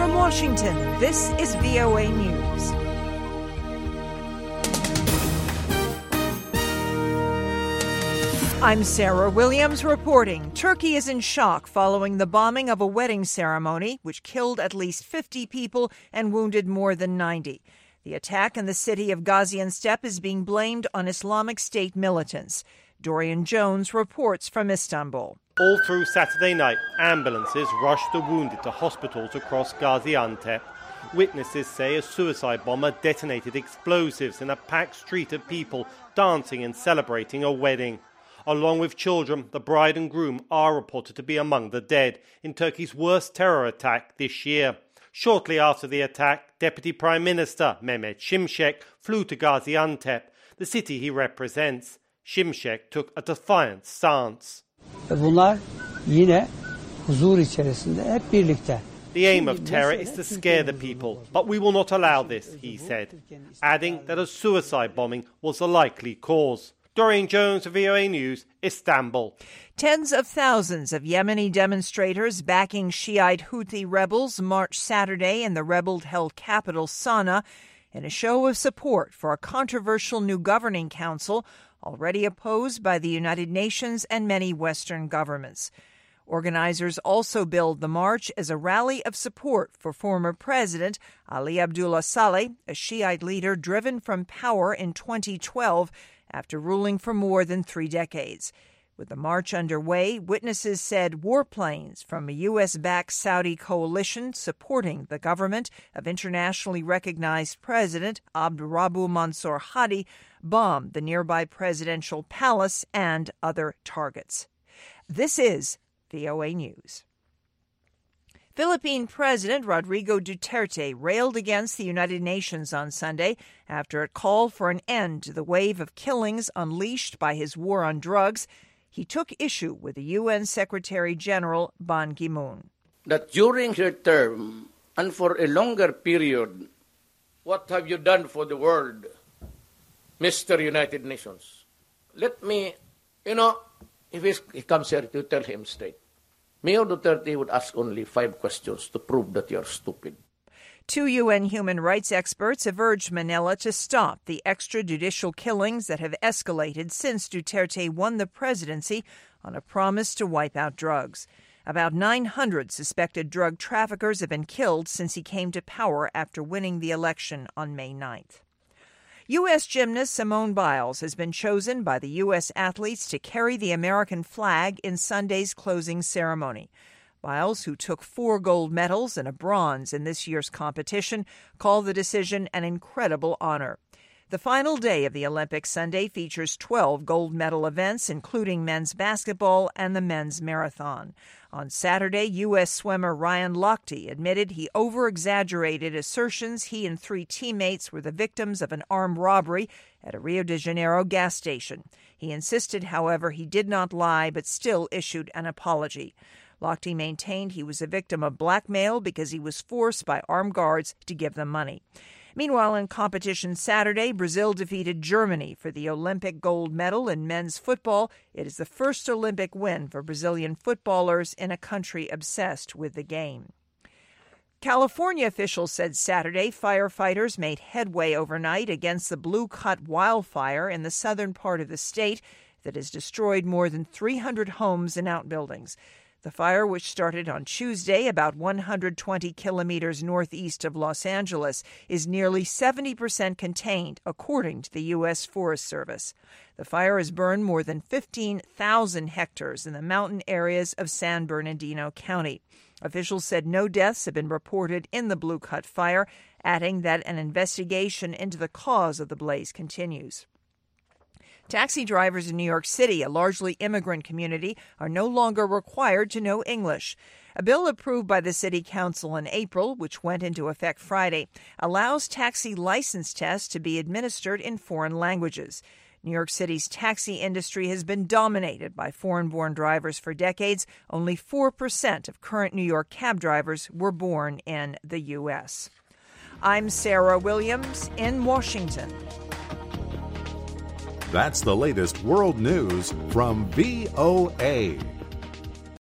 From Washington, this is VOA News. I'm Sarah Williams reporting. Turkey is in shock following the bombing of a wedding ceremony, which killed at least 50 people and wounded more than 90. The attack in the city of Gaziantep is being blamed on Islamic State militants. Dorian Jones reports from Istanbul. All through Saturday night, ambulances rushed the wounded to hospitals across Gaziantep. Witnesses say a suicide bomber detonated explosives in a packed street of people dancing and celebrating a wedding. Along with children, the bride and groom are reported to be among the dead in Turkey's worst terror attack this year. Shortly after the attack, Deputy Prime Minister Mehmet Şimşek flew to Gaziantep, the city he represents. Şimşek took a defiant stance. Bunlar yine huzur içerisinde hep birlikte. The aim of terror is to scare the people, but we will not allow this, he said, adding that a suicide bombing was a likely cause. Dorian Jones, VOA News, Istanbul. Tens of thousands of Yemeni demonstrators backing Shiite Houthi rebels marched Saturday in the rebel-held capital Sana'a in a show of support for a controversial new governing council already opposed by the United Nations and many Western governments. Organizers also billed the march as a rally of support for former President Ali Abdullah Saleh, a Shiite leader driven from power in 2012 after ruling for more than 3 decades. With the march underway, witnesses said warplanes from a U.S.-backed Saudi coalition supporting the government of internationally recognized President Abdurabu Mansour Hadi bombed the nearby presidential palace and other targets. This is VOA News. Philippine President Rodrigo Duterte railed against the United Nations on Sunday after it called for an end to the wave of killings unleashed by his war on drugs. He took issue with the UN Secretary General Ban Ki-moon. That during her term and for a longer period, what have you done for the world, Mr. United Nations? Let me, if he comes here to tell him straight, Mayor Duterte would ask only 5 questions to prove that you're stupid. 2 UN human rights experts have urged Manila to stop the extrajudicial killings that have escalated since Duterte won the presidency on a promise to wipe out drugs. About 900 suspected drug traffickers have been killed since he came to power after winning the election on May 9th. U.S. gymnast Simone Biles has been chosen by the U.S. athletes to carry the American flag in Sunday's closing ceremony. Biles, who took 4 gold medals and a bronze in this year's competition, called the decision an incredible honor. The final day of the Olympics Sunday features 12 gold medal events, including men's basketball and the men's marathon. On Saturday, U.S. swimmer Ryan Lochte admitted he over-exaggerated assertions he and 3 teammates were the victims of an armed robbery at a Rio de Janeiro gas station. He insisted, however, he did not lie, but still issued an apology. Lochte maintained he was a victim of blackmail because he was forced by armed guards to give them money. Meanwhile, in competition Saturday, Brazil defeated Germany for the Olympic gold medal in men's football. It is the first Olympic win for Brazilian footballers in a country obsessed with the game. California officials said Saturday firefighters made headway overnight against the Blue Cut wildfire in the southern part of the state that has destroyed more than 300 homes and outbuildings. The fire, which started on Tuesday about 120 kilometers northeast of Los Angeles, is nearly 70% contained, according to the U.S. Forest Service. The fire has burned more than 15,000 hectares in the mountain areas of San Bernardino County. Officials said no deaths have been reported in the Blue Cut fire, adding that an investigation into the cause of the blaze continues. Taxi drivers in New York City, a largely immigrant community, are no longer required to know English. A bill approved by the City Council in April, which went into effect Friday, allows taxi license tests to be administered in foreign languages. New York City's taxi industry has been dominated by foreign-born drivers for decades. Only 4% of current New York cab drivers were born in the U.S. I'm Sarah Williams in Washington. That's the latest world news from VOA.